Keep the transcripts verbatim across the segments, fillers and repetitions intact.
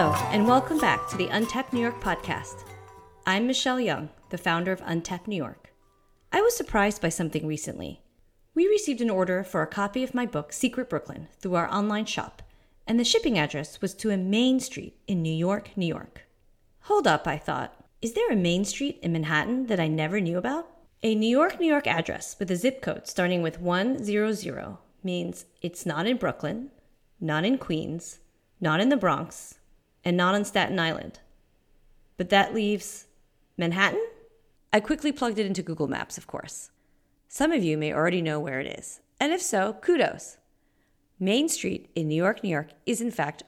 Hello, and welcome back to the Untapped New York podcast. I'm Michelle Young, the founder of Untapped New York. I was surprised by something recently. We received an order for a copy of my book, Secret Brooklyn, through our online shop, and the shipping address was to a Main Street in New York, New York. Hold up, I thought. Is there a Main Street in Manhattan that I never knew about? A New York, New York address with a zip code starting with one hundred means it's not in Brooklyn, not in Queens, not in the Bronx, and not on Staten Island. But that leaves Manhattan? I quickly plugged it into Google Maps, of course. Some of you may already know where it is, and if so, kudos. Main Street in New York, New York is in fact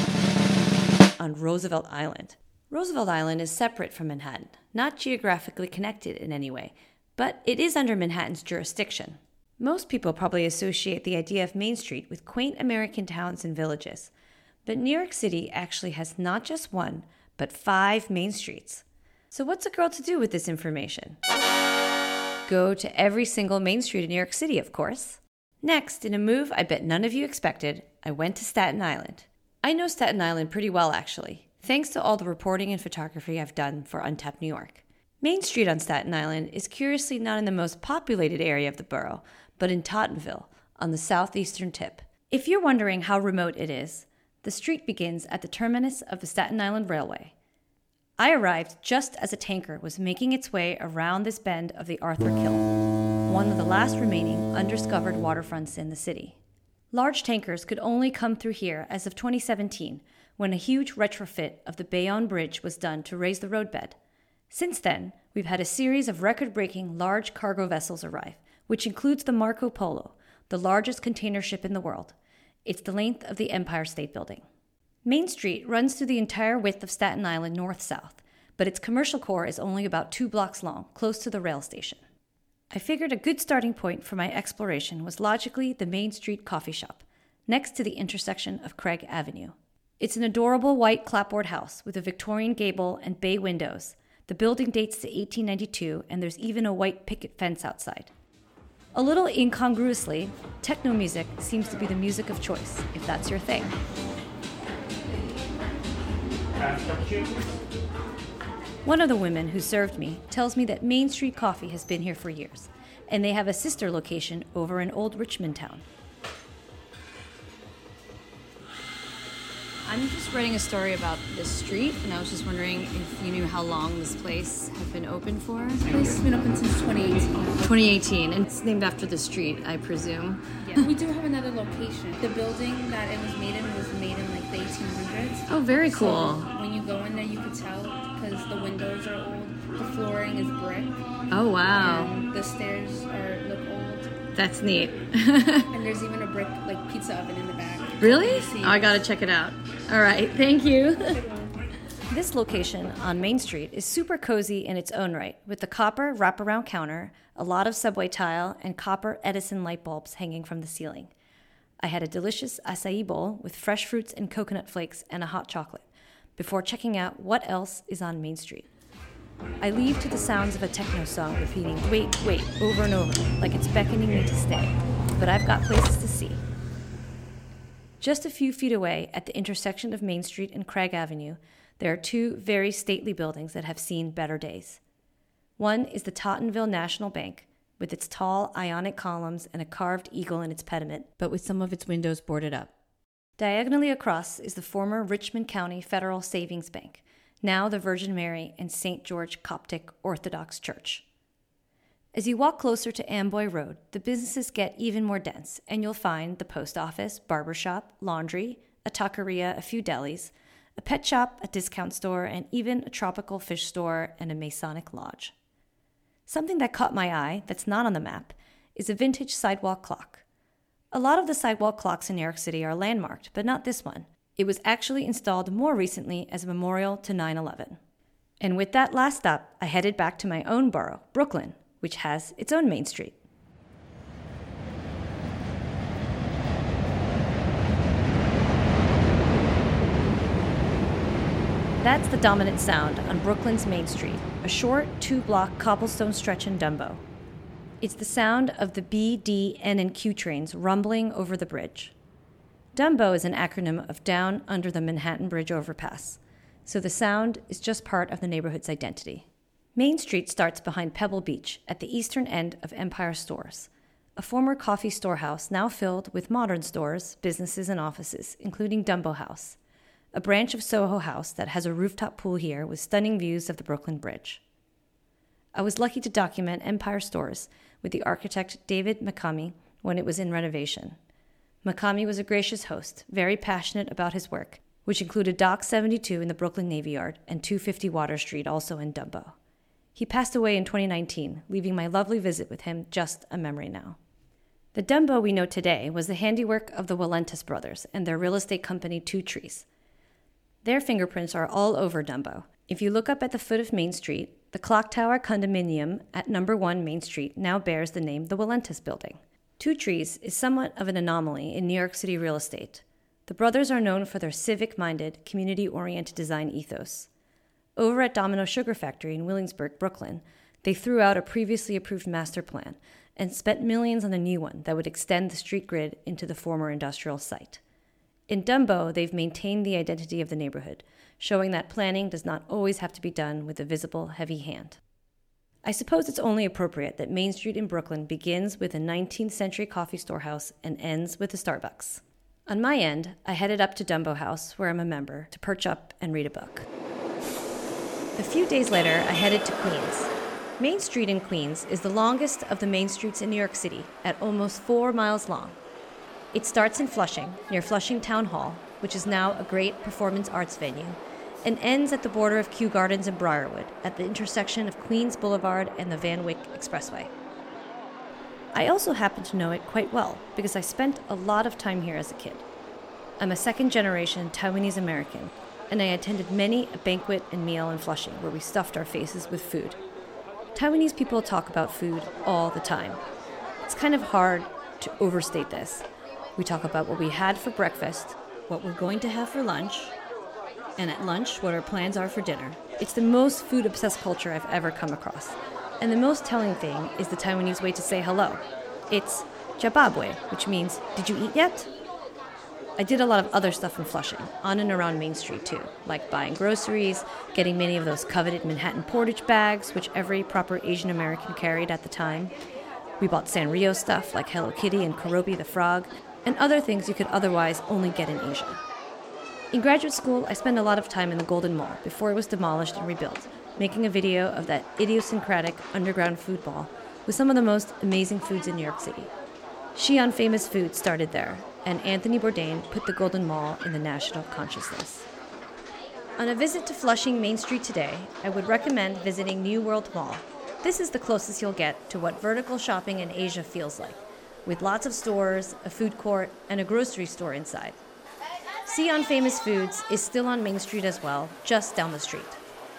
on Roosevelt Island. Roosevelt Island is separate from Manhattan, not geographically connected in any way, but it is under Manhattan's jurisdiction. Most people probably associate the idea of Main Street with quaint American towns and villages, but New York City actually has not just one, but five main streets. So what's a girl to do with this information? Go to every single main street in New York City, of course. Next, in a move I bet none of you expected, I went to Staten Island. I know Staten Island pretty well, actually, thanks to all the reporting and photography I've done for Untapped New York. Main Street on Staten Island is curiously not in the most populated area of the borough, but in Tottenville, on the southeastern tip. If you're wondering how remote it is, the street begins at the terminus of the Staten Island Railway. I arrived just as a tanker was making its way around this bend of the Arthur Kill, one of the last remaining undiscovered waterfronts in the city. Large tankers could only come through here as of twenty seventeen, when a huge retrofit of the Bayonne Bridge was done to raise the roadbed. Since then, we've had a series of record-breaking large cargo vessels arrive, which includes the Marco Polo, the largest container ship in the world. It's the length of the Empire State Building. Main Street runs through the entire width of Staten Island north-south, but its commercial core is only about two blocks long, close to the rail station. I figured a good starting point for my exploration was logically the Main Street coffee shop, next to the intersection of Craig Avenue. It's an adorable white clapboard house with a Victorian gable and bay windows. The building dates to eighteen ninety-two, and there's even a white picket fence outside. A little incongruously, techno music seems to be the music of choice, if that's your thing. One of the women who served me tells me that Main Street Coffee has been here for years, and they have a sister location over in Old Richmond Town. I'm just writing a story about this street, and I was just wondering if you knew how long this place had been open for. This place has been open since twenty eighteen. twenty eighteen, and it's named after the street, I presume. Yeah, we do have another location. The building that it was made in was made in like the eighteen hundreds. Oh, very cool. So when you go in there, you could tell because the windows are old, the flooring is brick. Oh, wow. And the stairs are look old. That's neat. And there's even a brick like pizza oven in the back. Really? Oh, I gotta check it out. All right, thank you. This location on Main Street is super cozy in its own right, with the copper wraparound counter, a lot of subway tile, and copper Edison light bulbs hanging from the ceiling. I had a delicious acai bowl with fresh fruits and coconut flakes and a hot chocolate, before checking out what else is on Main Street. I leave to the sounds of a techno song repeating, wait, wait, over and over, like it's beckoning me to stay. But I've got places to see. Just a few feet away, at the intersection of Main Street and Craig Avenue, there are two very stately buildings that have seen better days. One is the Tottenville National Bank, with its tall Ionic columns and a carved eagle in its pediment, but with some of its windows boarded up. Diagonally across is the former Richmond County Federal Savings Bank, now the Virgin Mary and Saint George Coptic Orthodox Church. As you walk closer to Amboy Road, the businesses get even more dense, and you'll find the post office, barber shop, laundry, a taqueria, a few delis, a pet shop, a discount store, and even a tropical fish store and a Masonic lodge. Something that caught my eye that's not on the map is a vintage sidewalk clock. A lot of the sidewalk clocks in New York City are landmarked, but not this one. It was actually installed more recently as a memorial to nine eleven. And with that last stop, I headed back to my own borough, Brooklyn, which has its own Main Street. That's the dominant sound on Brooklyn's Main Street, a short two-block cobblestone stretch in Dumbo. It's the sound of the B, D, N, and Q trains rumbling over the bridge. Dumbo is an acronym of Down Under the Manhattan Bridge Overpass, so the sound is just part of the neighborhood's identity. Main Street starts behind Pebble Beach at the eastern end of Empire Stores, a former coffee storehouse now filled with modern stores, businesses, and offices, including Dumbo House, a branch of Soho House that has a rooftop pool here with stunning views of the Brooklyn Bridge. I was lucky to document Empire Stores with the architect David Makami when it was in renovation. Makami was a gracious host, very passionate about his work, which included Dock seventy-two in the Brooklyn Navy Yard and two fifty Water Street, also in Dumbo. He passed away in twenty nineteen, leaving my lovely visit with him just a memory now. The Dumbo we know today was the handiwork of the Wallentis brothers and their real estate company Two Trees. Their fingerprints are all over Dumbo. If you look up at the foot of Main Street, the Clock Tower condominium at number one Main Street now bears the name the Wallentis Building. Two Trees is somewhat of an anomaly in New York City real estate. The brothers are known for their civic-minded, community-oriented design ethos. Over at Domino Sugar Factory in Williamsburg, Brooklyn, they threw out a previously approved master plan and spent millions on a new one that would extend the street grid into the former industrial site. In Dumbo, they've maintained the identity of the neighborhood, showing that planning does not always have to be done with a visible, heavy hand. I suppose it's only appropriate that Main Street in Brooklyn begins with a nineteenth century coffee storehouse and ends with a Starbucks. On my end, I headed up to Dumbo House, where I'm a member, to perch up and read a book. A few days later, I headed to Queens. Main Street in Queens is the longest of the main streets in New York City, at almost four miles long. It starts in Flushing, near Flushing Town Hall, which is now a great performance arts venue, and ends at the border of Kew Gardens and Briarwood, at the intersection of Queens Boulevard and the Van Wyck Expressway. I also happen to know it quite well, because I spent a lot of time here as a kid. I'm a second-generation Taiwanese American, and I attended many a banquet and meal in Flushing where we stuffed our faces with food. Taiwanese people talk about food all the time. It's kind of hard to overstate this. We talk about what we had for breakfast, what we're going to have for lunch, and at lunch, what our plans are for dinner. It's the most food-obsessed culture I've ever come across. And the most telling thing is the Taiwanese way to say hello. It's Jababwe, which means, did you eat yet? I did a lot of other stuff in Flushing, on and around Main Street too, like buying groceries, getting many of those coveted Manhattan Portage bags, which every proper Asian American carried at the time. We bought Sanrio stuff like Hello Kitty and Kurobi the Frog, and other things you could otherwise only get in Asia. In graduate school, I spent a lot of time in the Golden Mall before it was demolished and rebuilt, making a video of that idiosyncratic underground food mall with some of the most amazing foods in New York City. Xi'an Famous Foods started there, and Anthony Bourdain put the Golden Mall in the national consciousness. On a visit to Flushing Main Street today, I would recommend visiting New World Mall. This is the closest you'll get to what vertical shopping in Asia feels like, with lots of stores, a food court, and a grocery store inside. Xi'an Famous Foods is still on Main Street as well, just down the street.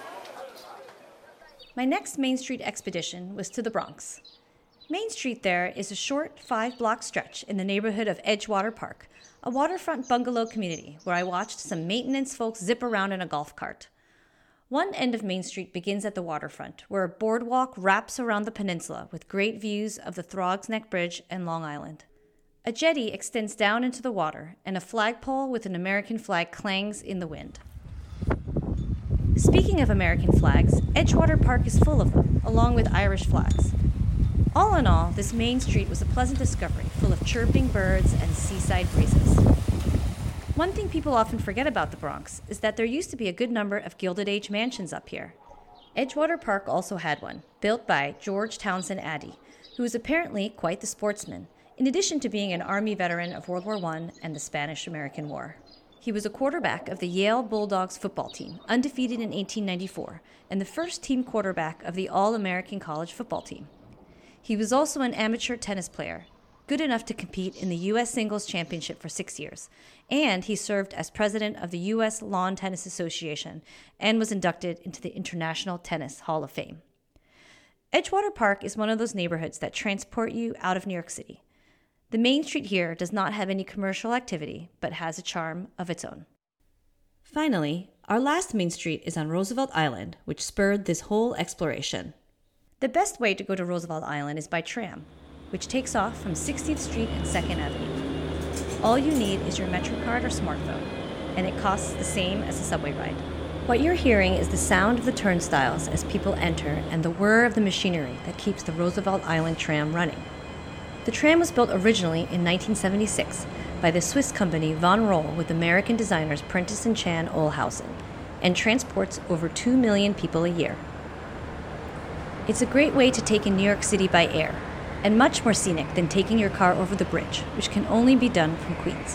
My next Main Street expedition was to the Bronx. Main Street there is a short five-block stretch in the neighborhood of Edgewater Park, a waterfront bungalow community where I watched some maintenance folks zip around in a golf cart. One end of Main Street begins at the waterfront, where a boardwalk wraps around the peninsula with great views of the Throgs Neck Bridge and Long Island. A jetty extends down into the water, and a flagpole with an American flag clangs in the wind. Speaking of American flags, Edgewater Park is full of them, along with Irish flags. All in all, this Main Street was a pleasant discovery, full of chirping birds and seaside breezes. One thing people often forget about the Bronx is that there used to be a good number of Gilded Age mansions up here. Edgewater Park also had one, built by George Townsend Addy, who was apparently quite the sportsman, in addition to being an Army veteran of World War One and the Spanish-American War. He was a quarterback of the Yale Bulldogs football team, undefeated in eighteen ninety-four, and the first team quarterback of the All-American College football team. He was also an amateur tennis player, good enough to compete in the U S Singles Championship for six years, and he served as president of the U S Lawn Tennis Association and was inducted into the International Tennis Hall of Fame. Edgewater Park is one of those neighborhoods that transport you out of New York City. The Main Street here does not have any commercial activity, but has a charm of its own. Finally, our last Main Street is on Roosevelt Island, which spurred this whole exploration. The best way to go to Roosevelt Island is by tram, which takes off from sixteenth Street and second Avenue. all you need is your MetroCard or smartphone, and it costs the same as a subway ride. What you're hearing is the sound of the turnstiles as people enter and the whir of the machinery that keeps the Roosevelt Island tram running. The tram was built originally in nineteen seventy-six by the Swiss company Von Roll with American designers Prentice and Chan Olhausen, and transports over two million people a year. It's a great way to take in New York City by air, and much more scenic than taking your car over the bridge, which can only be done from Queens.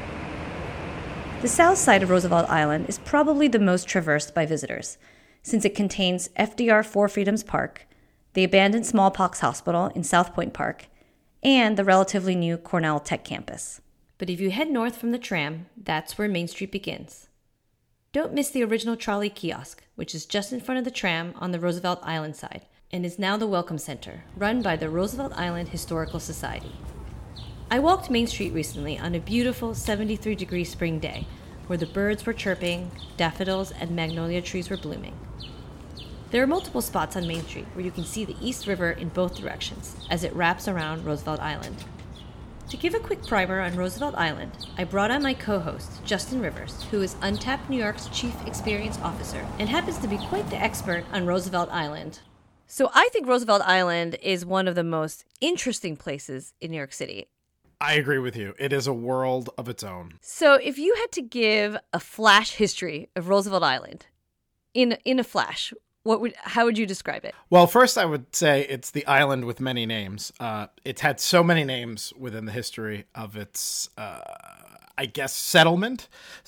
The south side of Roosevelt Island is probably the most traversed by visitors, since it contains F D R Four Freedoms Park, the abandoned smallpox hospital in South Point Park, and the relatively new Cornell Tech campus. But if you head north from the tram, that's where Main Street begins. Don't miss the original trolley kiosk, which is just in front of the tram on the Roosevelt Island side, and is now the Welcome Center, run by the Roosevelt Island Historical Society. I walked Main Street recently on a beautiful seventy-three degree spring day, where the birds were chirping, daffodils and magnolia trees were blooming. There are multiple spots on Main Street where you can see the East River in both directions as it wraps around Roosevelt Island. To give a quick primer on Roosevelt Island, I brought on my co-host, Justin Rivers, who is Untapped New York's Chief Experience Officer and happens to be quite the expert on Roosevelt Island. So I think Roosevelt Island is one of the most interesting places in New York City. I agree with you. It is a world of its own. So if you had to give a flash history of Roosevelt Island, in in a flash, what would how would you describe it? Well, first I would say it's the island with many names. Uh, it's had so many names within the history of its, uh, I guess, settlement.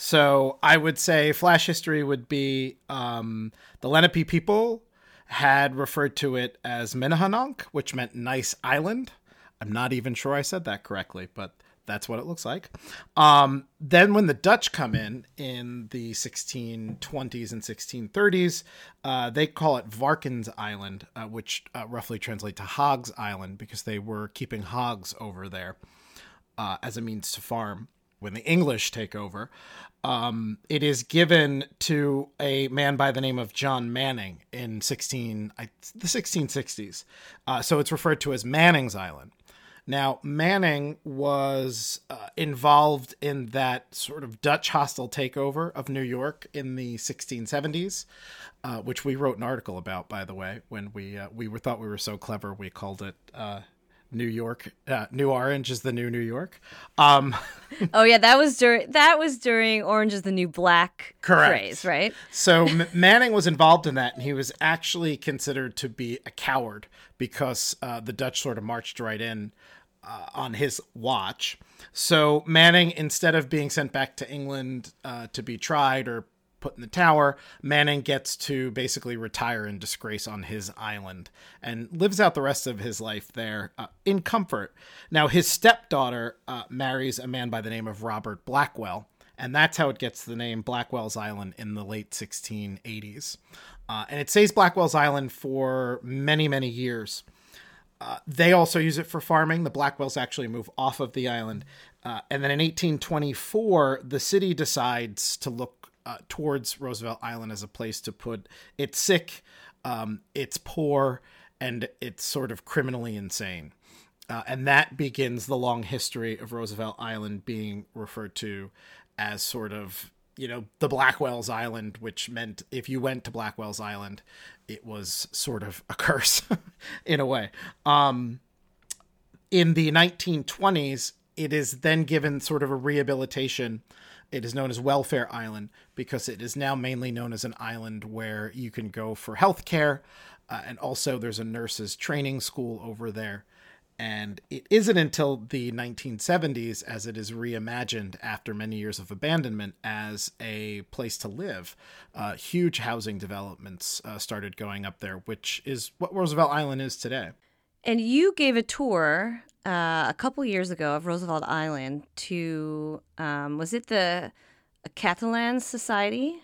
So I would say flash history would be um, the Lenape people had referred to it as Minnehanonk, which meant nice island. I'm not even sure I said that correctly, but that's what it looks like. Um, then when the Dutch come in, in the sixteen twenties and sixteen thirties, uh, they call it Varkens Island, uh, which uh, roughly translates to Hogs Island, because they were keeping hogs over there uh, as a means to farm. When the English take over, um, it is given to a man by the name of John Manning in sixteen I, the sixteen sixties. Uh, so it's referred to as Manning's Island. Now, Manning was uh, involved in that sort of Dutch hostile takeover of New York in the sixteen seventies, uh, which we wrote an article about, by the way, when we uh, we were thought we were so clever, we called it uh, New York. Uh, New Orange is the new New York. Um, oh yeah, that was during that was during Orange is the New Black correct. Craze, right? So M- Manning was involved in that, and he was actually considered to be a coward because uh, the Dutch sort of marched right in Uh, on his watch. So Manning, instead of being sent back to England uh, to be tried or put in the Tower, Manning gets to basically retire in disgrace on his island and lives out the rest of his life there uh, in comfort. Now, his stepdaughter uh, marries a man by the name of Robert Blackwell, and that's how it gets the name Blackwell's Island in the late sixteen eighties. Uh, and it stays Blackwell's Island for many, many years. Uh, they also use it for farming. The Blackwells actually move off of the island. Uh, and then in eighteen twenty-four, the city decides to look uh, towards Roosevelt Island as a place to put it's sick, um, it's poor, and it's sort of criminally insane. Uh, and that begins the long history of Roosevelt Island being referred to as sort of, you know, the Blackwell's Island, which meant if you went to Blackwell's Island, it was sort of a curse in a way. Um, in the nineteen twenties, it is then given sort of a rehabilitation. It is known as Welfare Island because it is now mainly known as an island where you can go for healthcare. Uh, and also there's a nurses training school over there. And it isn't until the nineteen seventies, as it is reimagined after many years of abandonment, as a place to live. Uh, huge housing developments uh, started going up there, which is what Roosevelt Island is today. And you gave a tour uh, a couple years ago of Roosevelt Island to, um, was it the Catalan Society?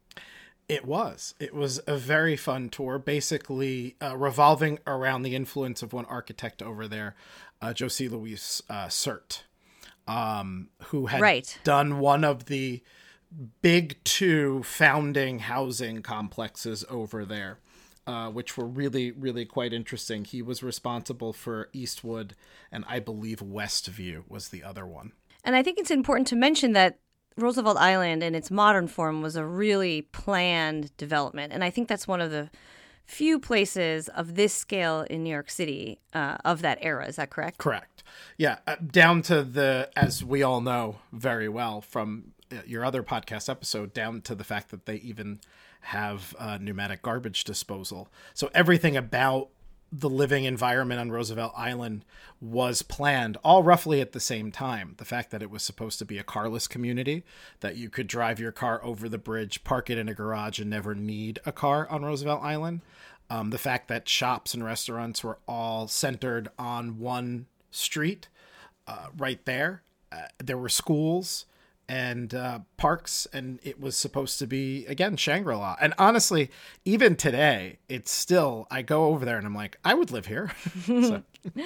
It was. It was a very fun tour, basically uh, revolving around the influence of one architect over there, uh, José Luis uh, Sert, um, who had right. done one of the big two founding housing complexes over there, uh, which were really, really quite interesting. He was responsible for Eastwood, and I believe Westview was the other one. And I think it's important to mention that Roosevelt Island in its modern form was a really planned development. And I think that's one of the few places of this scale in New York City uh, of that era. Is that correct? Correct. Yeah. Uh, down to the, as we all know very well from your other podcast episode, down to the fact that they even have uh, pneumatic garbage disposal. So everything about the living environment on Roosevelt Island was planned all roughly at the same time. The fact that it was supposed to be a carless community, that you could drive your car over the bridge, park it in a garage, and never need a car on Roosevelt Island. Um, the fact that shops and restaurants were all centered on one street uh, right there. Uh, there were schools and uh, parks, and it was supposed to be, again, Shangri-La. And honestly, even today, it's still, I go over there and I'm like, I would live here. so.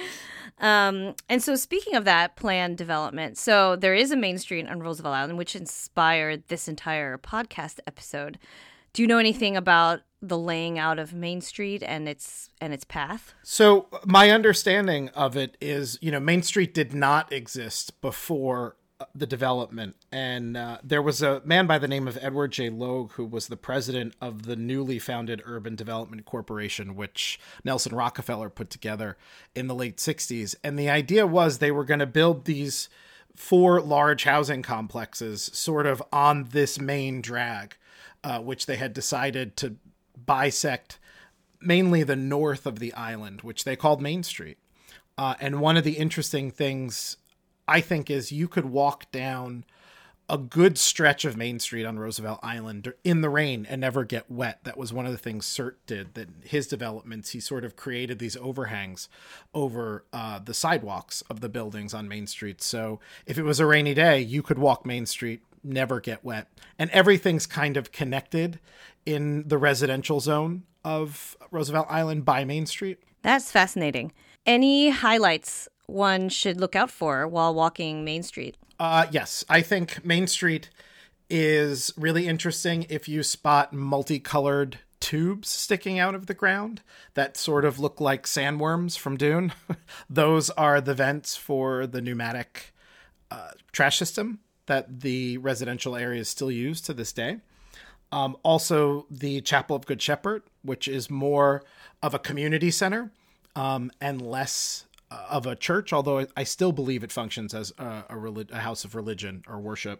um, and so speaking of that planned development, so there is a Main Street on Roosevelt Island, which inspired this entire podcast episode. Do you know anything about the laying out of Main Street and its and its path? So my understanding of it is, you know, Main Street did not exist before the development, and uh, there was a man by the name of Edward J. Logue who was the president of the newly founded Urban Development Corporation, which Nelson Rockefeller put together in the late sixties. And the idea was they were going to build these four large housing complexes sort of on this main drag, uh, which they had decided to bisect mainly the north of the island, which they called Main Street. Uh, and one of the interesting things I think is you could walk down a good stretch of Main Street on Roosevelt Island in the rain and never get wet. That was one of the things Cert did, that his developments, he sort of created these overhangs over uh, the sidewalks of the buildings on Main Street. So if it was a rainy day, you could walk Main Street, never get wet. And everything's kind of connected in the residential zone of Roosevelt Island by Main Street. That's fascinating. Any highlights one should look out for while walking Main Street? Uh, yes, I think Main Street is really interesting if you spot multicolored tubes sticking out of the ground that sort of look like sandworms from Dune. Those are the vents for the pneumatic uh, trash system that the residential areas still use to this day. Um, also, the Chapel of Good Shepherd, which is more of a community center um, and less of a church, although I still believe it functions as a, a, relig- a house of religion or worship.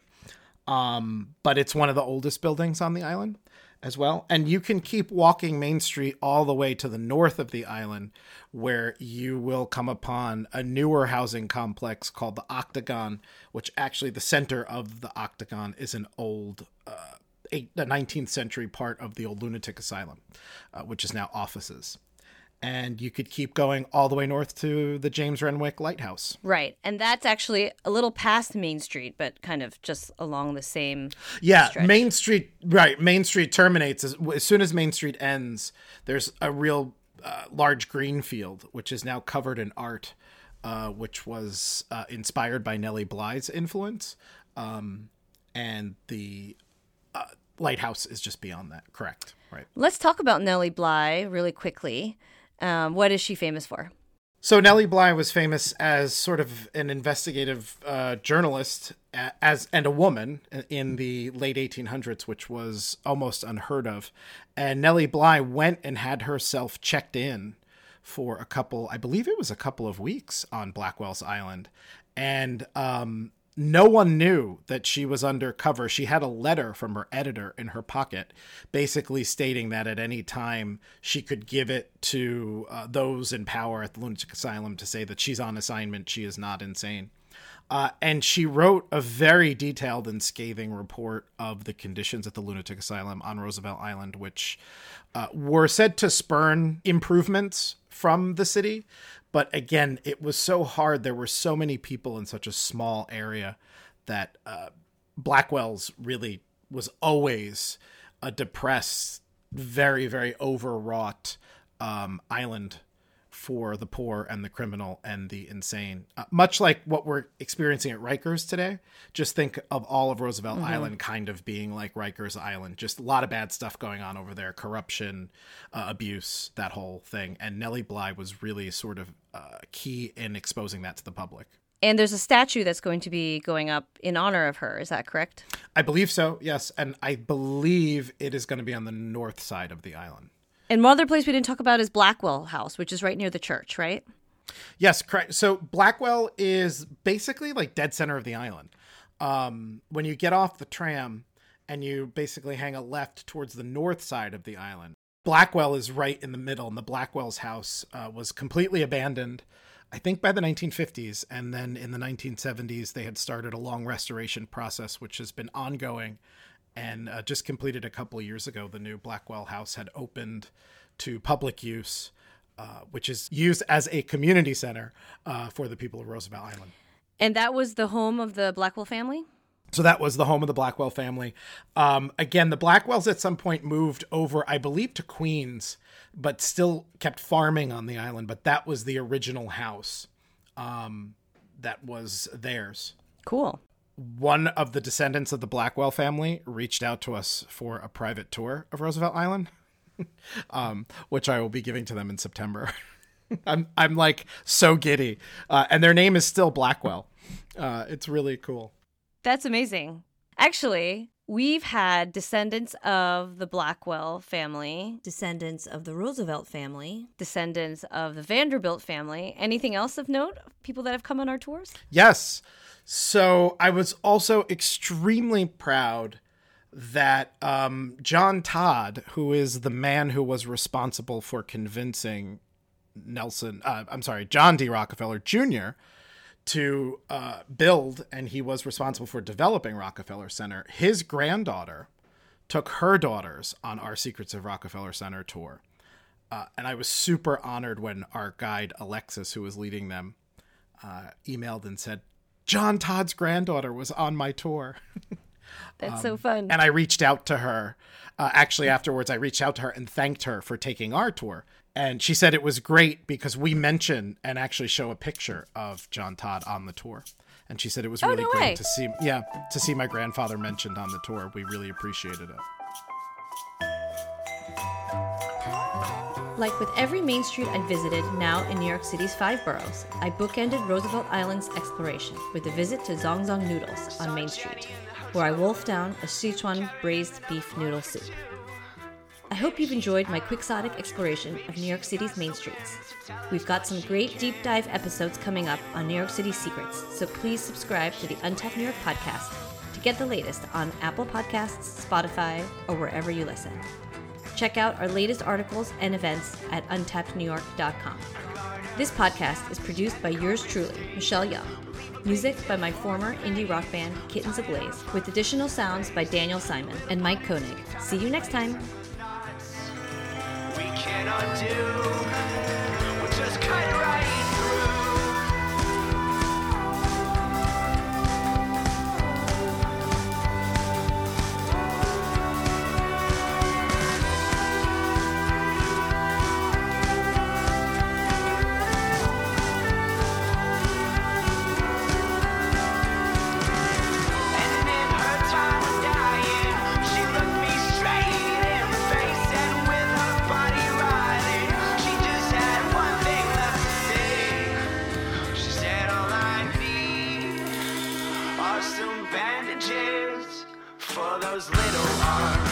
Um, but it's one of the oldest buildings on the island as well. And you can keep walking Main Street all the way to the north of the island, where you will come upon a newer housing complex called the Octagon, which actually the center of the Octagon is an old, uh, eight, the nineteenth century part of the old lunatic asylum, uh, which is now offices. And you could keep going all the way north to the James Renwick Lighthouse. Right. And that's actually a little past Main Street, but kind of just along the same Yeah, stretch. Main Street, right. Main Street terminates. As, as soon as Main Street ends, there's a real uh, large green field, which is now covered in art, uh, which was uh, inspired by Nellie Bly's influence. Um, and the uh, lighthouse is just beyond that. Correct. Right. Let's talk about Nellie Bly really quickly. Um, what is she famous for? So Nellie Bly was famous as sort of an investigative uh, journalist as and a woman in the late eighteen hundreds, which was almost unheard of. And Nellie Bly went and had herself checked in for a couple, I believe it was a couple of weeks on Blackwell's Island. And um, no one knew that she was undercover. She had a letter from her editor in her pocket, basically stating that at any time she could give it to uh, those in power at the lunatic asylum to say that she's on assignment, she is not insane. Uh, and she wrote a very detailed and scathing report of the conditions at the lunatic asylum on Roosevelt Island, which uh, were said to spurn improvements from the city. But again, it was so hard. There were so many people in such a small area that uh, Blackwell's really was always a depressed, very, very overwrought um, island for the poor and the criminal and the insane. Uh, much like what we're experiencing at Rikers today. Just think of all of Roosevelt mm-hmm. Island kind of being like Rikers Island. Just a lot of bad stuff going on over there. Corruption, uh, abuse, that whole thing. And Nellie Bly was really sort of uh, key in exposing that to the public. And there's a statue that's going to be going up in honor of her. Is that correct? I believe so, yes. And I believe it is going to be on the north side of the island. And one other place we didn't talk about is Blackwell House, which is right near the church, right? Yes, correct. So Blackwell is basically like dead center of the island. Um, when you get off the tram and you basically hang a left towards the north side of the island, Blackwell is right in the middle, and the Blackwell's house uh, was completely abandoned, I think, by the nineteen fifties. And then in the nineteen seventies, they had started a long restoration process, which has been ongoing, and uh, just completed a couple of years ago. The new Blackwell house had opened to public use, uh, which is used as a community center uh, for the people of Roosevelt Island. And that was the home of the Blackwell family? So that was the home of the Blackwell family. Um, again, the Blackwells at some point moved over, I believe, to Queens, but still kept farming on the island. But that was the original house um, that was theirs. Cool. One of the descendants of the Blackwell family reached out to us for a private tour of Roosevelt Island, um, which I will be giving to them in September. I'm I'm like so giddy. Uh, and their name is still Blackwell. Uh, it's really cool. That's amazing. Actually, we've had descendants of the Blackwell family, Descendants of the Roosevelt family. descendants of the Vanderbilt family. Anything else of note? People that have come on our tours? Yes. So I was also extremely proud that um, John Todd, who is the man who was responsible for convincing Nelson, uh, I'm sorry, John D. Rockefeller Junior to uh, build, and he was responsible for developing Rockefeller Center. His granddaughter took her daughters on our Secrets of Rockefeller Center tour. Uh, and I was super honored when our guide, Alexis, who was leading them, uh, emailed and said, John Todd's granddaughter was on my tour. That's um, so fun. And I reached out to her. Uh, actually, afterwards, I reached out to her and thanked her for taking our tour. And she said it was great because we mention and actually show a picture of John Todd on the tour. And she said it was really no great way. to see, yeah, to see my grandfather mentioned on the tour. We really appreciated it. Like with every Main Street I visited now in New York City's five boroughs, I bookended Roosevelt Island's exploration with a visit to Zong Zong Noodles on Main Street, where I wolfed down a Sichuan braised beef noodle soup. I hope you've enjoyed my quixotic exploration of New York City's main streets. We've got some great deep dive episodes coming up on New York City secrets, so please subscribe to the Untapped New York podcast to get the latest on Apple Podcasts, Spotify, or wherever you listen. Check out our latest articles and events at untapped new york dot com. This podcast is produced by yours truly, Michelle Young. Music by my former indie rock band, Kittens Ablaze, with additional sounds by Daniel Simon and Mike Koenig. See you next time. We cannot do, we'll just cut right through. And in her time of dying, she looked me straight in the face, and with her body writhing, she just had one thing left to say. She said, all I need are some bandages for those little arms.